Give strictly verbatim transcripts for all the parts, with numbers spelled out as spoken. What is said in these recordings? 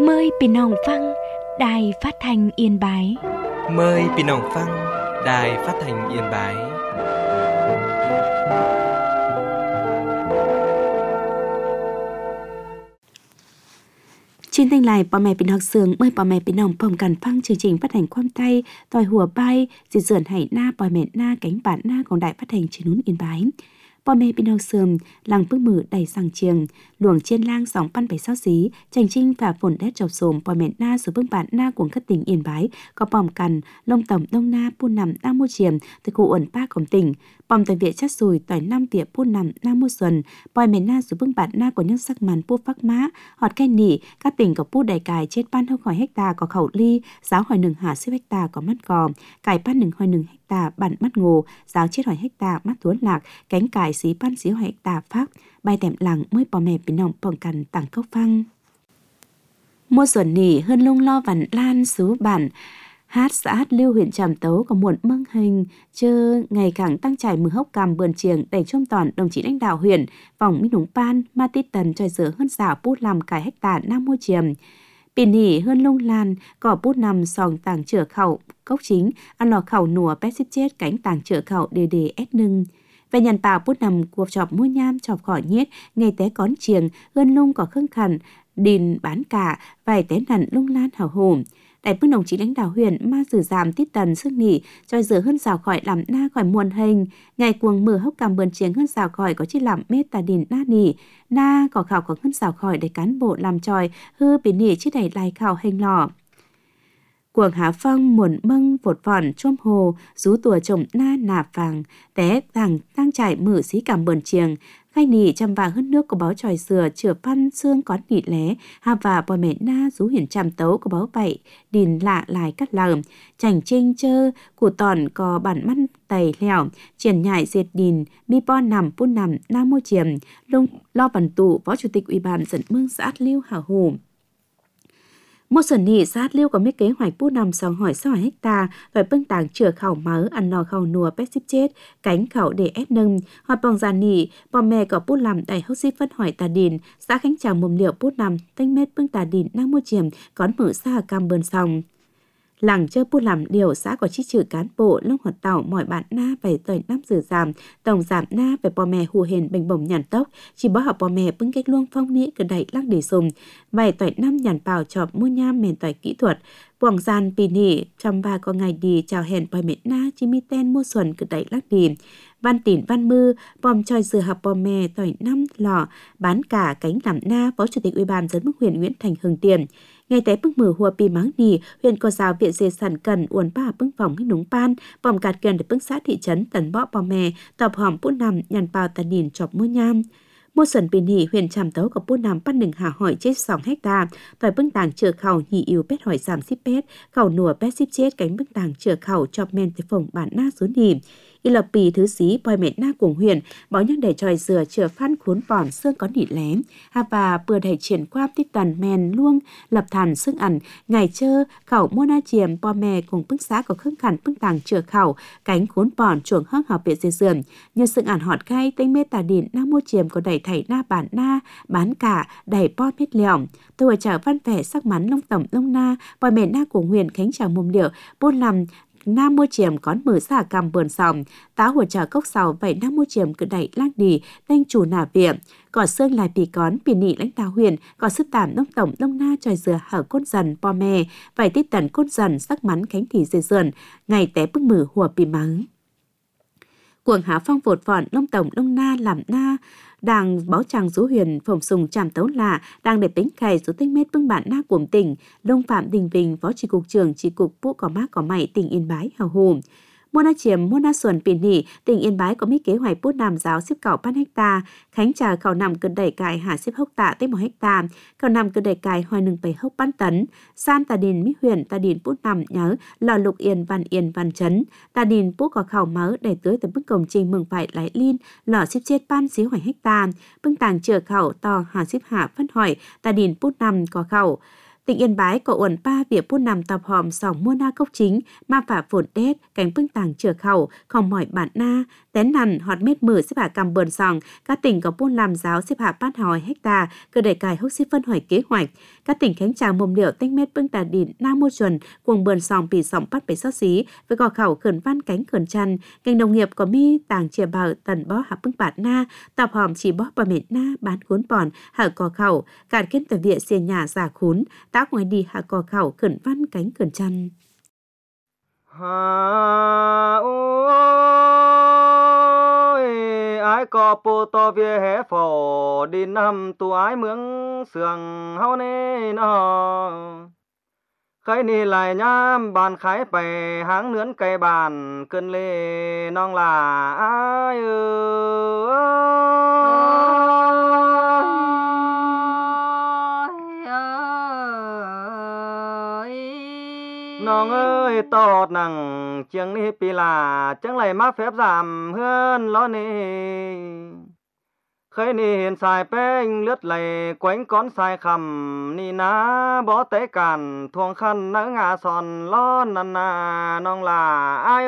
Mờiพี่น้องฟังđài phát thanh Yên Bái. Mời พี่น้องฟัง đài phát thanh Yên Bái. Trên thanh lại, bà mẹ bình học sướng mời bà mẹ bình học phòng cần phăng chương trình phát hành khoam tay, tòi hùa bay, dị dườn hải na, bòi mẹ na, cánh bản naของđài phát hành trên nún Yên Bái. Bà mẹ bình học sướng, làng bước mở đầy sang trường, luồng trên lang sóng pan bảy sao xí, chành trinh và phồn đét trọc xồm, bòi mẹ na số bước bản na của các tỉnh Yên Bái, có bòm cằn, lông tổng đông na, buôn nằm, na mua chiềm, từ khu ẩn ba cổng tỉnh. Bòm tại viện chát sùi, tỏi năm viện buôn nằm, na mua xuân, bòi mẹ na số bước bản na của những sắc màn bua phác má, họt cây nỉ, các tỉnh có bút đầy cài chết ban hơn khỏi hecta có khẩu ly, giáo hỏi nừng hạ xếp hecta có mắt cò, cài ban nừng hỏi nừng hecta bản mắt ngồ, giáo chết hỏi hecta mắt tuấn lạc, cánh cài xí ban xí hỏi hecta phát, bài tẻm lặng mới bò mẹ bình nòng bỏng cằn tặng cốc phăng. Mua xuân nỉ hơn lung lo vằn lan xứ bản, hát xã hát lưu huyện Tràm Tấu có muộn mâng hình chơ ngày càng tăng trải mưa hốc cằm bườn chiềng đẩy trôm toàn đồng chí lãnh đạo huyện vòng minh núng pan ma tít tần tròi rửa hơn xảo bút làm cải hecta nam mua chiềm pin nỉ hơn lung lan cỏ bút nằm sòng tàng chữa khẩu cốc chính ăn lò khẩu nùa pet xếp chết cánh tàng chữa khẩu đề đề ép nưng về nhàn bào bút nằm cuộc chọc mua nham chọc khỏi nhiết ngày té cón chiềng hơn lung có khưng khẩn đình bán cả vài té nặn lung lan hào hồn. Đại vương đồng chí lãnh đạo huyện ma sử giảm tít tần sức nghỉ cho dừa hơn rào khỏi làm na khỏi muôn hình ngày cuồng mở hốc cằm bườn chiếng hơn rào khỏi có chi làm mê tà đìn na nỉ na có khảo có hơn rào khỏi để cán bộ làm tròi hư bị nỉ chứ đẩy lại khảo hình lò cuồng há phong muộn mâng vột vòn chôm hồ rú tùa trồng na nạp vàng té vàng tăng trải mở xí cằm bườn chiếng khai nỉ chăm vàng hơn nước của báo tròi sửa chửa văn xương có nỉ lé hà và bò mẹ na rú hiển Tràm Tấu của báo bảy đìn lạ lại cắt lờ chảnh trinh chơ của tòn có bản mắt tày lèo triển nhại diệt đìn mi po nằm pun nằm na mua chiềm lung lo bản tụ phó chủ tịch ủy ban dẫn mương xã Lưu Hảo Hồ. Một xuân nỉ sát lưu có mấy kế hoạch bút nằm sòng hỏi sáu hecta phải bưng tàng chữa khẩu mớ ăn nò khẩu nùa pet xếp chết cánh khẩu để ép nâng hoặc bằng giàn nỉ bò mẹ có bút làm đầy hốc xếp phân hỏi tà đìn xã khánh tràng mồm liệu bút nằm thanh mét bưng tà đìn năng mua chiềm cón mở xa cam bơn sòng làng chơi bút làm điều xã có chi trừ cán bộ lông hoạt tàu mọi bạn na về tới năm giờ giảm tổng giảm na về bò mẹ hù hền bình bồng nhàn tốc chỉ bỏ học bò mẹ bưng cách luông phong nĩ cứ đẩy lắc để sùng vài tuổi năm nhàn bào chọp mua nham mền tỏi kỹ thuật quảng gian pì nỉ trăm ba có ngày đi chào hẹn bò mẹ na chi mi ten mua xuân cứ đẩy lắc đi văn tỉn văn mư bòm tròi dừa học bò mẹ tuổi năm lò bán cả cánh làm na phó chủ tịch ủy ban dân mức huyện Nguyễn Thành Hưng Tiền ngày té bưng mở hùa pì máng nỉ huyện có giáo viện dê sản cần uốn ba bưng phòng hình núng pan bòm cạt kiền để bưng xã thị trấn tần bõ bò mè tập hòm bút nằm nhàn bào tà đìn chọc mua nham mua xuân pì nỉ huyện Tràm Tấu có bút nằm pan đừng hà hỏi chết sòng hecta tỏi bưng tàng chữa khẩu nhị yếu pet hỏi giảm ship pet khẩu nùa pet ship chết cánh bưng tàng chữa khẩu chọc men tới phòng bản na xuống nỉ y lập pì thứ xí bòi mẹ na cùng huyền báo nhân để tròi dừa chừa phan cuốn bỏm xương có nỉ lém hà và bừa đẩy triển qua tít tần men luông lập thàn xương ẩn ngày chơ khẩu mua na chiềm bò mẹ cùng bưng xã có khương khẩn bưng tàng chừa khẩu cánh cuốn bỏm chuồng hăng học biệt dê sườn như xương ẩn họt gai tênh mê tà đìn na mua chiềm có đẩy thảy na bản na bán cả đẩy po mét lèo tôi chở văn vẻ sắc mắn lông tổng lông na bòi mẹ na của huyền khánh chào mồm điệu buôn làm nam mua chiềm cón mở xả cằm bườn sòng táo hùa trà cốc sào vậy nam mua chiềm cứ đẩy lác đi tên chủ nả viện cỏ xương lại pì cón pì nị lãnh đạo huyện cỏ sức tảm nông tổng nông na tròi dừa hở côn dần po mè vậy tít tần côn dần sắc mắn cánh thì dê dườn ngày té bức mở hùa pì mắng cuồng há phong vột vọn nông tổng nông na làm na đang báo chàng rú huyền phòng sùng Tràm Tấu là đang để tính cày số tinh mét bưng bản na của tỉnh Đông Phạm Đình Vinh phó chỉ cục trưởng chỉ cục Vũ Cỏ Mác Cỏ Mày tỉnh Yên Bái hào hùng mua na chiềm mua na xuân pì nỉ tỉnh Yên Bái có mấy kế hoạch bút nằm giáo xếp cảo pan hecta khánh trà khảo nằm cơn đẩy cài hạ xếp hốc tạ tới một hecta khảo nằm cơn đẩy cài hoài nừng bảy hốc pan tấn san tà đìn mỹ huyền tà đìn bút nằm nhớ lò lục yên văn yên văn chấn tà đìn bút có khảo máu để tới từ bức cổng trình mừng phải lái lin lò xếp chết pan xíu hoài hecta bưng tàng chừa khảo to hạ xếp hạ phân hỏi tà đìn bút nằm có khảo Tỉnh Yên Bái có uẩn ba việc buôn nằm tập hòm sòng mua na cốc chính, ma phả phồn đét, cánh bưng tàng chừa khẩu, không mỏi bản na, tén nằn, họt mết mở xếp hạ cầm bờn sòng. Các tỉnh có buôn làm giáo xếp hạ bát hỏi hecta, cơ đề cài hốc xếp phân hỏi kế hoạch. Các tỉnh Khánh Trà mồm liệu tinh mét bưng tà đỉn na mua chuẩn, cuồng bờn sòng bị sòng bắt bể xót xí, với gò khẩu khẩn văn cánh khẩn chăn. Ngành nông nghiệp có mi tàng chìa bảo tần bó hạ bưng bạt na, tập hòm chỉ bó bà mệt na, bán cuốn bòn, hạ gò khẩu, cạn kết tờ viện xiên nhà giả khún, tác ngoài đi hạ gò khẩu khẩn văn cánh khẩn chăn. Ha ôi ai có po to về hè phò đi nằm tu ái mướn sườn hao nê nó khai ni lại nhám bàn khái bè háng nướn cây bàn cơn lê non là ai Nong ơi tọt nằng chiêng ni pi là chẳng lại má phép giảm hơn lo nê khơi ni hiện xài beng lướt lầy quánh con xài khầm ni ná bó tế càn thuông khăn nỡ ngà sòn lo năn nà nong là ai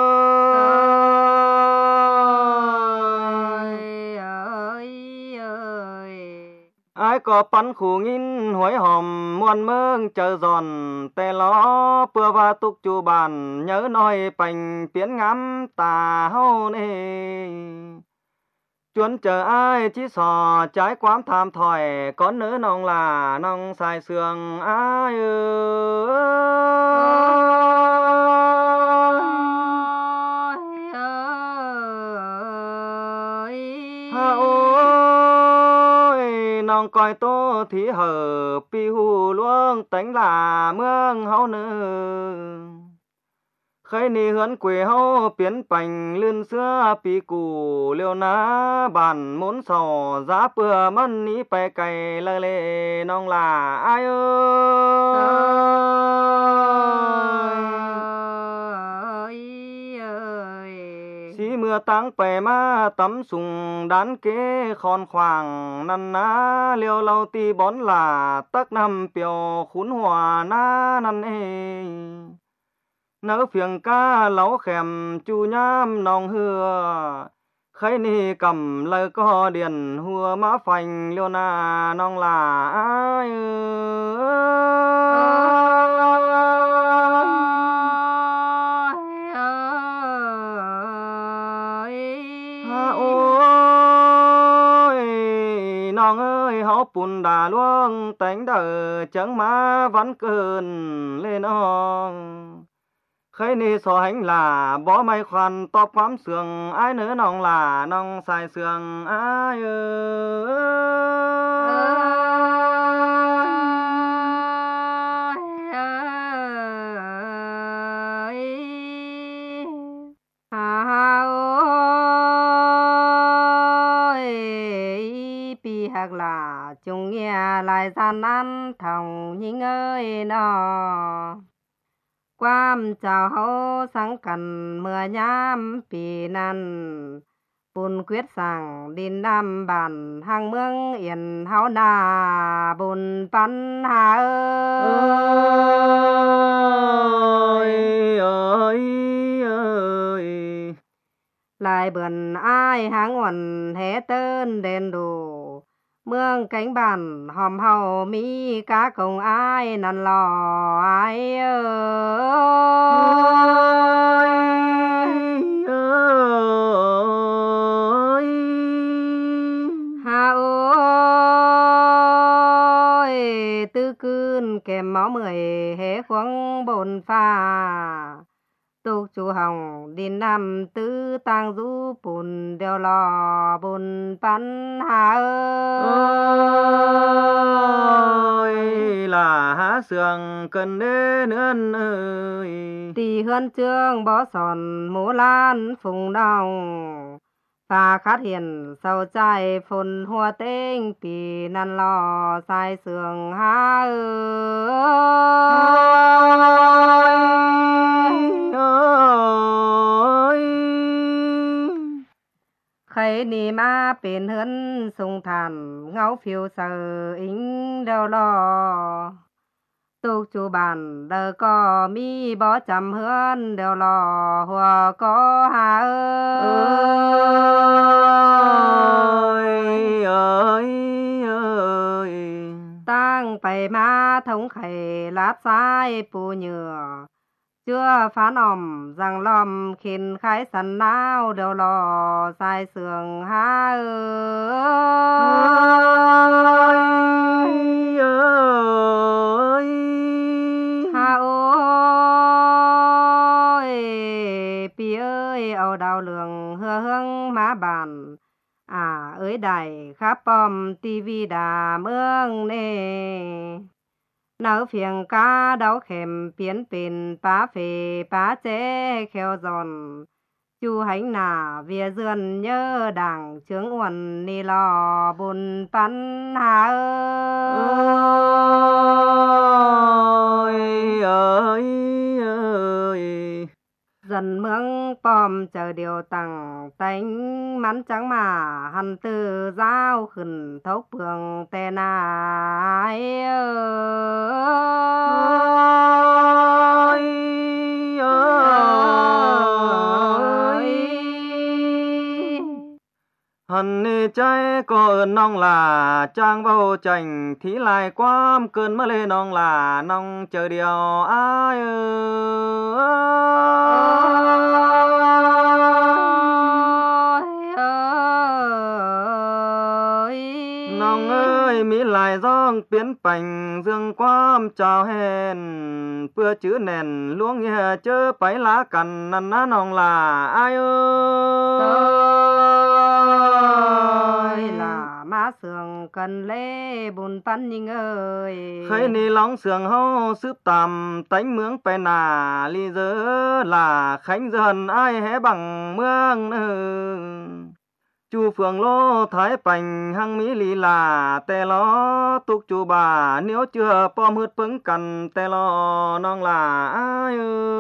ơi ơi ơi ai có bắn khủ nghìn huấy hòm muôn mương chờ giòn tè ló bưa và tục chu bàn nhớ nói bành biến ngắm tà hâu nê chuốn chờ ai chỉ sò trái quám tham thỏi có nữ nong là nong xài sườn ai ơi ha ôi nong coi tô thí hở pi hu luông tánh là mương hậu nữ khơi ni hướn quê hâu biến bành lươn xưa pi cù liêu ná bàn muốn sò giá bừa mân ní bè cày lơ lê nong là ai ơi xí mưa táng bè ma tắm sùng đán kế khòn khoàng năn ná liêu lau ti bón là tắc năm piều khún hòa na năn ê nỡ phiền ca lấu khèm chu nhám nòng hưa khấy ni cầm lời co điền hùa má phành liêu na nong là ai ha ôi nong ơi hó bùn đà luông tánh đờ chẳng má vẫn cơn lên nong khơi ni so hành là bó may khoan to quắm sườn ai nữa nong là nong xài sườn ai pi hạc là chung nghe lại gian ăn thòng nhinh ơi nó quam chào hậu sáng cần mưa nhám pì năn bùn quyết sàng đi nam bàn hàng mương yên háo nà bùn pan hà ơi ơi ơi lại bườn ai hàng uẩn hé tên đền đủ mương cánh bàn hòm hầu mi cá công ai năn lò ai ơi ơi ha ôi tư cươn kèm máu mười hé khoáng bồn pha tục chú hồng đi nằm tư tang du bùn đeo lò bùn pan hà ơi là há sườn cần đế nương ơi tì hơn trương bó sòn mũ lan phùng đồng và khát hiền sầu trai phun hoa tinh pì năn lò sai sườn há ơi khấy ni ma bền hơn sung thàn ngáo phiêu sờ ính đeo lò tục chủ bàn đờ có mi bó chầm hươn đều lò hòa có hà ơi ơi ơi tăng bày ma thống khẩy lát sai bù nhựa chưa phán ỏm rằng lòm khiến khái sẵn nào đều lò sai sườn ha ơi ơi ha ôi pi ơi âu đào lượng hưa hương má bàn à ơi đài khắp bom tivi đà mương nè nấu phiền cá đau kèm biến pin bá phê bá chế kheo giòn chu hành nà vía dườn nhớ đảng trướng uẩn ni lò bùn bắn hà ơi ơi ơi dần mương bom chờ điều tặng tánh mắn trắng mà hằn từ giao khẩn thấu phường tè nai ơi ơi hằn nê trái có ơn nong là trang bao chành thí lại quam cơn mơ lê nong là nong chờ điều ai nong ơi mỹ lại giong biến bành dương quam chào hèn bữa chữ nền luống nghe chớ bấy lá cằn năn ná nong là ai ơi là má sườn cần lê bùn pan nhưng ơi khơi ni lóng sườn hô sướp tàm tánh mướng pe nà ly dơ là khánh dần ai hé bằng mương nư chu phường lô thái bành hăng mỹ lì là tè lo tục chu bà nếu chưa pom hứt pứng cần tè lo nong là ai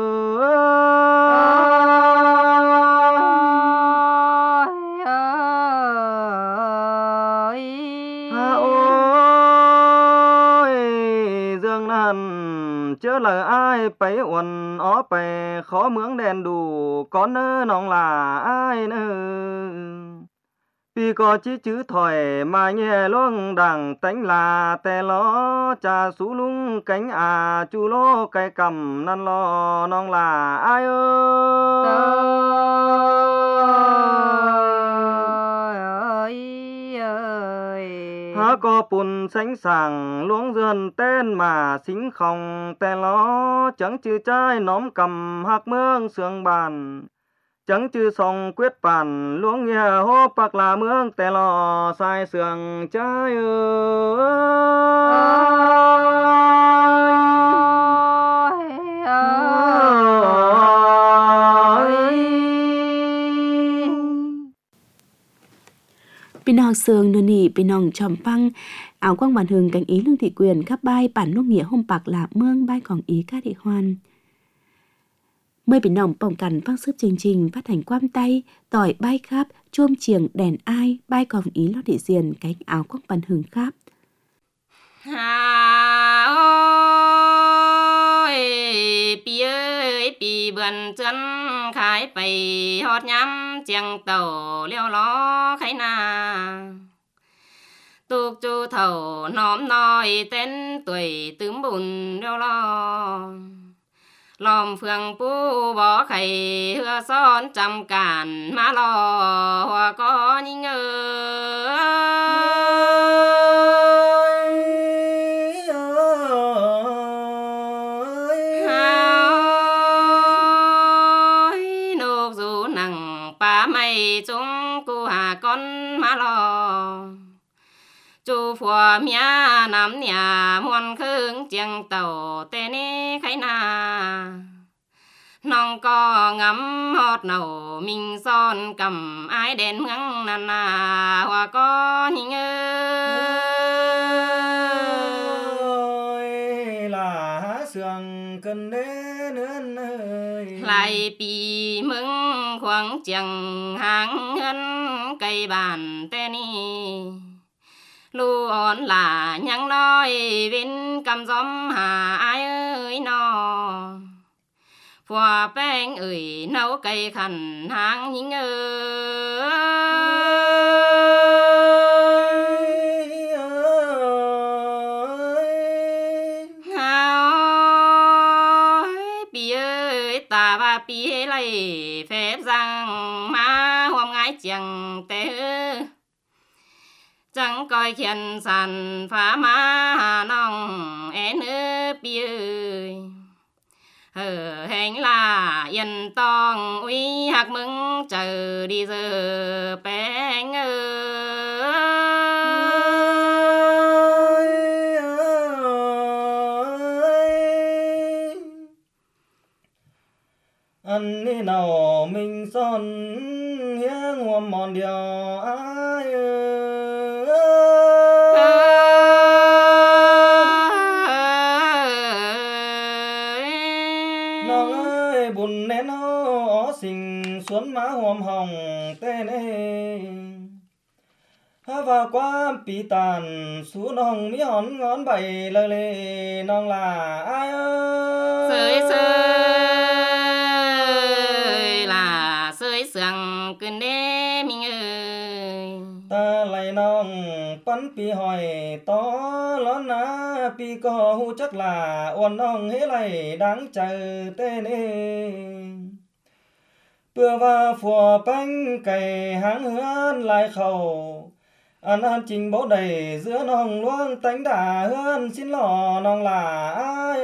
ơi ha ôi dương năn chớ lời ai bấy uẩn ó bè khó mướng đèn đủ có nơ nong là ai nơ vì có chí chữ thỏi mà nhẹ luông đằng tánh là tè lo trà sú lung cánh à chu lô cây cầm năn lo nong là ai ơi ơi há có bùn sánh sàng luống dườn tên mà xính không tè lo chẳng chữ trai nóm cầm hạc mương sương bàn chẳng chư song quyết bản luống nghe hô bạc là mương tè lò sai sườn trái Bên họ sườn nô nỉ bên nòng tròm băng áo quang bản hừng cánh ý lương thị quyền khắp bay bản nông nghĩa hôm bạc là mương bay còn ý các địa hoàn mời bên nòng bồng cằn vang sức chương trình phát hành quam tay tỏi bay khắp chôm chiềng đèn ai bay còn ý lo địa diền cánh áo quang bản hừng khắp hà ơi pi ơi pi bươn chân khai bày hót nhắm chiang tàu leo ló khai na tục chu thầu nóm nói tên tuổi tướng bùn leo lo lòm phường pu bỏ khay hưa son trăm cản má lo hoa có những ơi nục dù nặng pa mày chúng cô hà con má lo chu phùa mía nắm nhà muôn khương chiang tàu tê ni khai na nong có ngắm hót nầu mình son cầm ai đến mương nà nà hoa có những ơi là sườn cần đến ơi lại pi mừng khoáng chẳng hàng ngân cây bàn tê ni lu on là nhang nói bên cầm gióm hà ai ơi nó phò beng ơi nấu cây khăn hàng nhính ơi ta và pi lấy phép rằng má hôm ngái chẳng té chẳng coi khen sàn phá má nong én pi ơi hờ hành là yên tòng uy hạc mừng chờ đi giờ bén anh đi nào mình son hiếng hôm mòn điều ai nong ơi buồn nén ó xình xuống má hôm hồng tên ấy ha và qua bị tàn xuống nong mỹ hòn ngón bảy lơ lê nong là ai ơi sơi sơi là sơi sương cơn đê mình ơi ta lại nong bắn pi hỏi to lón ná pi có hu chắc là oan nong hế lại đáng chờ tên ê bữa và phùa bánh cày háng hướn lại khẩu ăn ăn trình bố đầy giữa nong luông tánh đà hươn xin lò nong là ai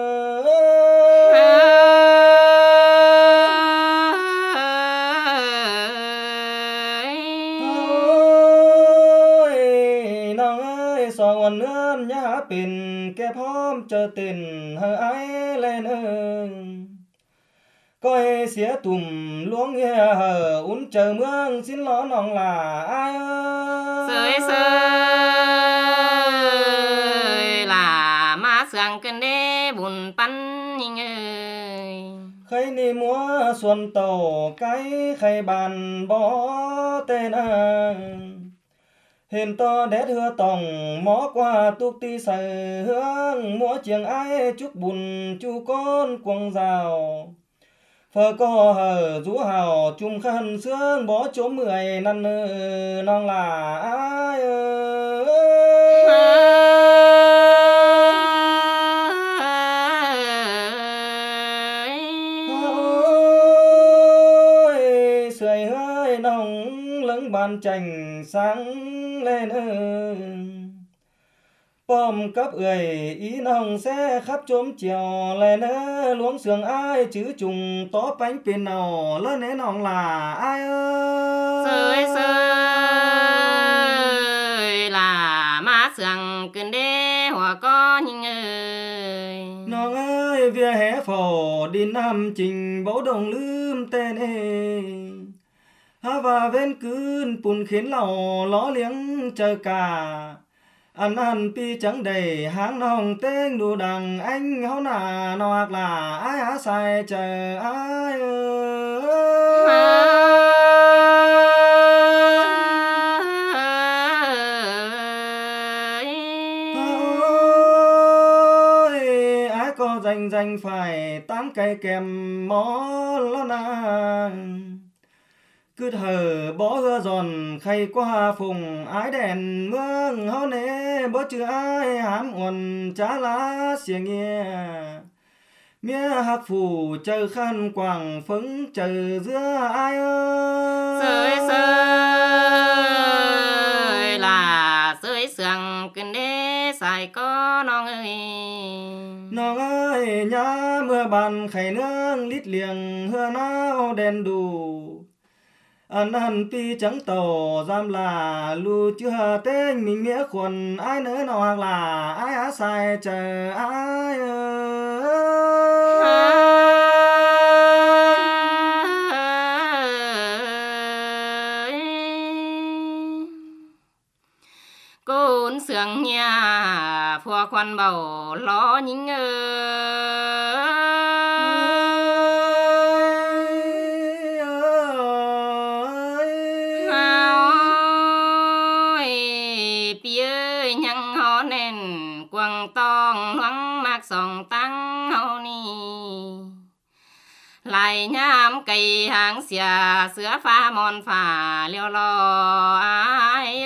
ơi nong ơi sò nguồn nươn nhá pin kẹp hóm chờ tiền hơ ai lên ơi coi xía tùm luống nghe hờ uốn chờ mương xin ló nong là ai sơi sơi là má sương cơn đê buồn pan nhìn ơi khay ni múa xuân tàu cái khay bàn bó tên à hình to đét hưa tòng mó qua túc ti sờ hương múa chiêng ai chúc bùn chu con quăng rào phở co hờ rú hào chung khăn sương bó chỗ mười năn nong là ai ơi sưởi hơi nồng lững bàn chành sáng lên ơi bom cấp ơi ý nong sẽ khắp chốm chiều lên ơ luống sườn ai chứ trùng tó bánh pin nào lớn nế nong là ai ơi sơi sơi là má sương cơn đê hòa có nhìn ơi nong ơi vía hé phò đi nam trình bố đồng lưm tên ê ha và ven cơn bùn khiến lò ló liếng chờ cả ăn ăn pi trắng đầy háng nong tên đồ đằng anh háo nà nó hoặc là ai há sai chờ ai ơi ai có danh danh phải tám cây kèm mó lo nà cứ thờ bó hưa giòn khay qua phùng ái đèn mương hao nế bó chữ ai hám nguồn chá lá xìa nghe mía hạc phủ chờ khăn quảng phấn chờ giữa ai ơi sơi sơi là sơi sương cơn đê xài có nong ơi nong ơi nhá mưa bàn khay nương lít liềng hưa nao đèn đủ ăn ăn pi trắng tàu giam là lu chưa tên mình nghĩa khuẩn ai nữa nào hoặc là ai á sai chờ ai côn sương nhà phua khoan bầu lo nhính ơi pi ơi chẳng tòng loáng mạc sòng tăng hậu ni lại nhám cây hàng xìa sữa pha mòn phà liêu lo ai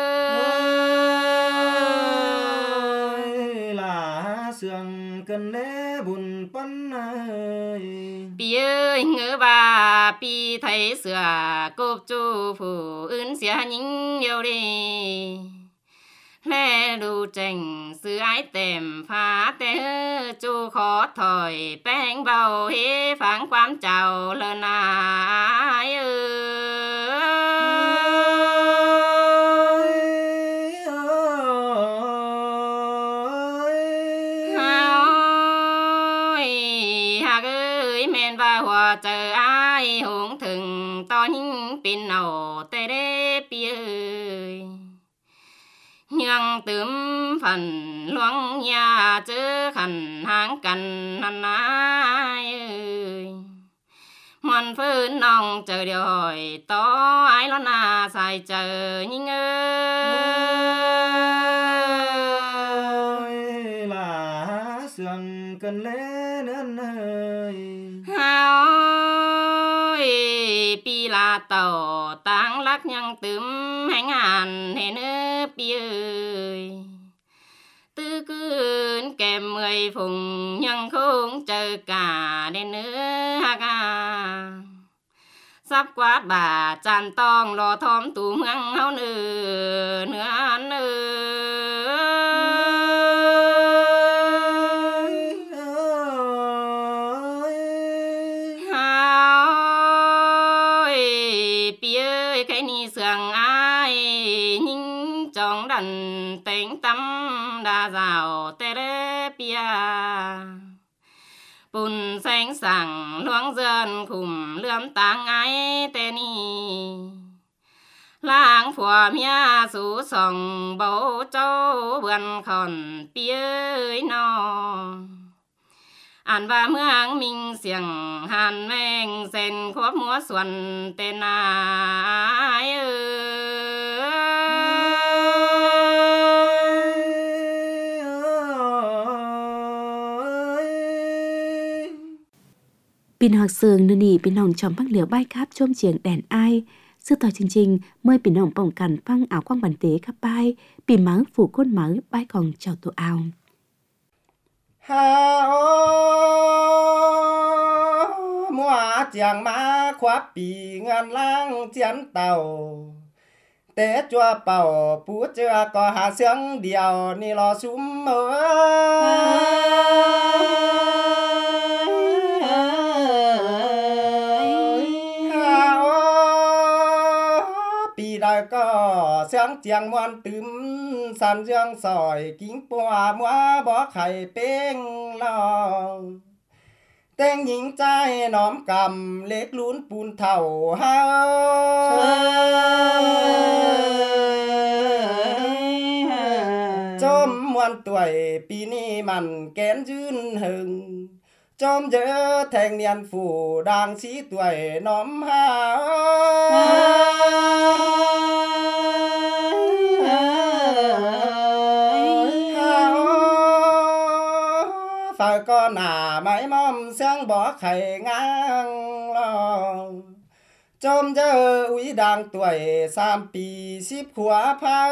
ơi là sương cần lẽ buồn phân ơi pi ơi ngỡ bà pi thấy sữa cốp chu phủ ưn xìa những yêu đi lẽ đủ trình sự ái tèm phá tế chu khó thời bánh vào hế phán quám chào lần ai ơi hạc ơi men và hòa chờ ai hùng thừng to những pin nào tê đê pi ơi nhưng tướm phần loáng nhà chứ khẩn háng cần năn ai ơi mòn phơn nòng chờ điều hỏi to ai lo na xài chờ nhưng ơi là sương cần lẽ nên ơi hao pi là tàu tang lắc nhang tướm hành hàn thế nữa pi ơi tư cơn kèm mười phùng nhưng không chờ cả đến nữa ha ca sắp quát bà tràn tòng lò thom tùm hăng hao nữa nữa ăn cái ni sương ai nhưng trong đàn tính tâm đa rào tê rê pia bùn xanh sảng loáng dần khủng lướm tang ai tê ni lang phùa mía sú sòng bầu châu vườn khòn pia nó an và mương minh xiềng hàn mênh sen khóp múa xuân tên ai Pin học sương nơi nỉ pin hồng trong bác liều bay cáp chôm chiếng đèn ai sư tòa chương trình mời pin hồng bỏng cằn phăng áo quang bản tế các bay pin mắng phủ côn mắng bay còn chào tổ áo ha ô mua chàng má khoáp bì ngàn lang chén tàu tế chua bầu phú chưa có hạ sướng điều ni lo súng mơ ha ô bì đại có sáng chàng ngoan tướm sàn dương sỏi kính bùa mua bó khải bênh lo tên nhìn trai nóm cầm lết lún bùn thầu ha chôm muôn tuổi pi ni mặn kén duyên hừng chôm dỡ thanh niên phủ đang sĩ tuổi nóm ha phải con à mãi mong sáng bỏ khẩy ngang lo chôm dơ úy đang tuổi sam pì ship khóa phá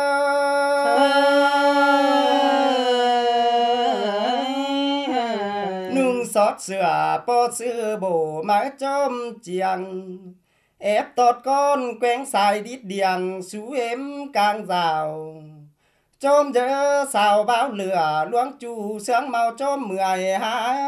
nung xót sửa bó sư bổ mãi chôm chiang ép tọt con quen xài đít điàng xú ếm càng rào chôm dỡ xào báo lửa luống chu sướng màu chôm mười hai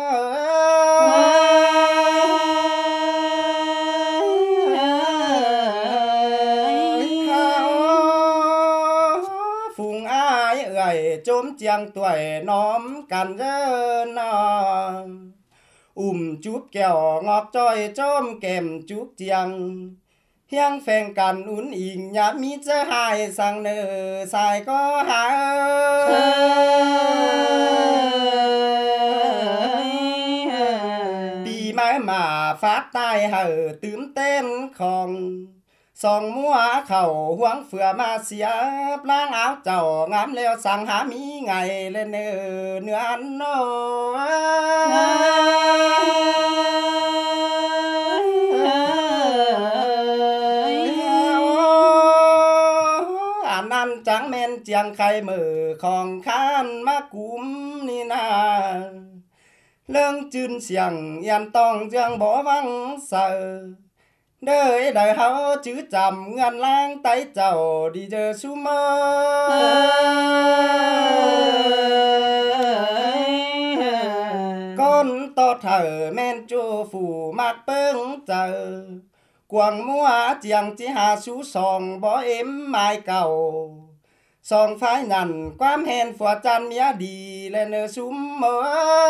phùng ai ơi chôm chiang tuổi nóm cằn dơ nò ùm chút kẹo ngọt trôi chôm kèm chút chiang hiang phèn cằn uốn ỉn nhát mít dơ hai sang nơ xài có hai bì mái mà phát tai hở tướm tên khòng song múa khẩu huống phừa mà xía lang áo chầu ngắm leo sang há mí ngày lên nửa nửa ăn nô ăn ăn trắng men chiang khay mở khòng khan má cúm ni na lương chưn xiang yên tong dương bỏ vắng sợ đời đời háo chữ chầm ngàn lang tay chầu đi giờ su mơ con to thở men chô phủ mạc bưng chờ quàng múa chiang chỉ hà sú sòng bỏ ếm mai cầu sòng phái nhằn quám hèn phùa chăn mía đi lên ở súm mơ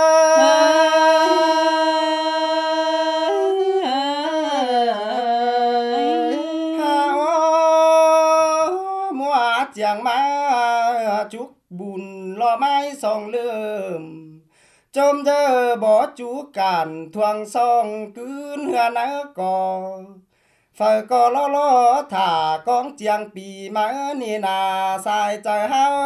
chàng má chúc bùn lo mai song lơm chôm giờ bỏ chú cản thoang song cứ hưa nỡ cò phải có lo lo thả con chàng pì má nì nà sai trời hao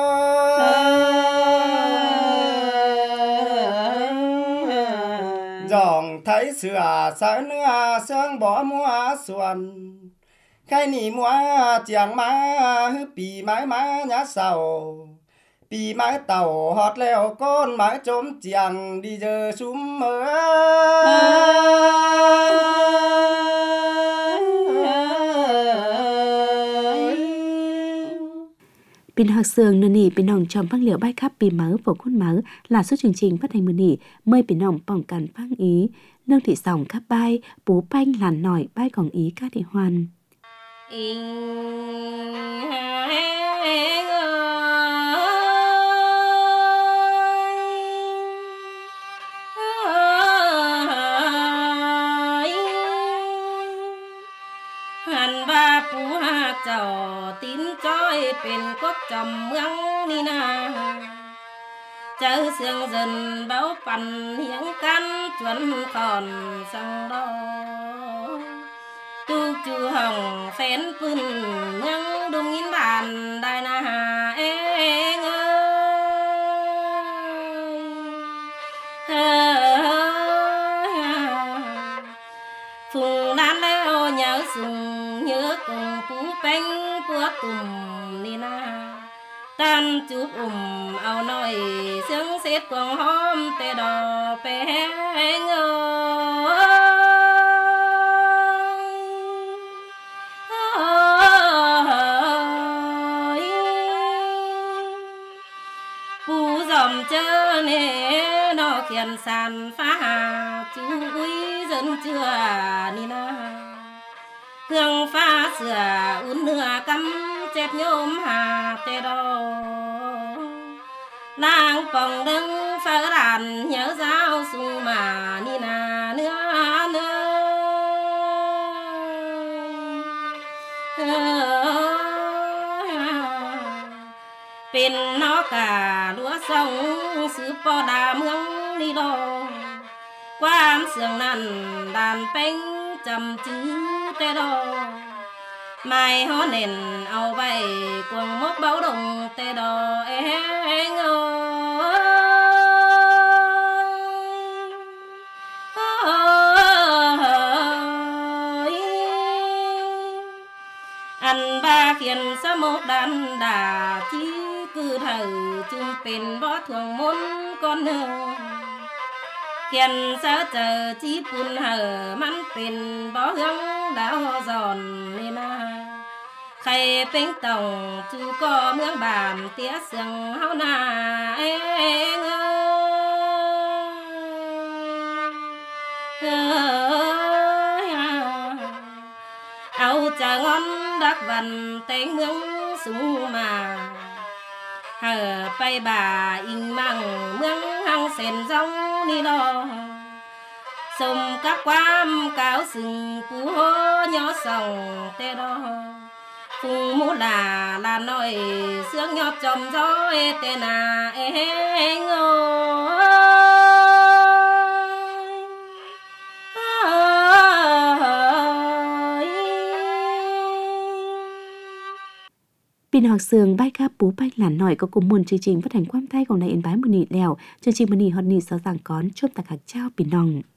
dòng thấy sửa sợ nữa sương bỏ mua xuân khai nì mua chàng má hứ pì mái má nhá sầu pì mái tàu hót leo con mái chôm chàng đi giờ súm mơ Pin học sường nô nỉ pin nòng trong băng liệu bay khắp pì mớ vào khuôn mớ là số chương trình phát hành mưa nỉ mời pin nòng bỏng cản phang ý lương thị sòng khắp bay bố banh làn nổi bay còn ý các thị hoàn hành ba phú hạ chầu tín chói bên quốc trầm mương ni na chớ sương dần báo phần hiếng can chuẩn còn sang đó tu chu hồng phén phun mương đung in bàn đại na hà ê phùng đan leo nhớ sùng nhớ cùng phú bánh búa tùm ni na tan chụp ủng ao nói sướng xét quang hôm tê đò bè ngơ phú dòm chơ nè nó khiển sàn phá hà chú quý dân chưa ni na hương pha sửa uốn nửa cắm chép nhôm hà tê đô nàng phòng đứng phở đàn nhớ giáo sung mà ni na nữa nữa bên nó cả lúa sông sứ po đà mương đi đô quan sương nằn đàn bánh chầm chữ tê đô mai hó nền ao bay quần mốt báo đồng tê đò e ngơ anh ba khiển sa một đàn đà chi cứ thử chung bên bó thường môn con nơ khiển sa chờ chi bùn hở mắn bên bó hương đảo giòn lên na khay bánh tòng chú có mương bàn tía sương hao na ê ngơ áo trà ngon đắc vằn tên mương súng mà hở bay bà in mang mương hăng sền rong đi lo sông các quam cáo sừng cú hô nhỏ sòng tê đo phùng mũ là là nói sướng nhọt chồng gió ê tê nà ê ngô Pin học sường bay ca bú bay làn nổi có cùng muôn chương trình phát hành quang tayของนายYên Bái mùa nị lèo chương trình mùa nị hot nị sáu giảng cón chốt tạc hạc trao pin nòng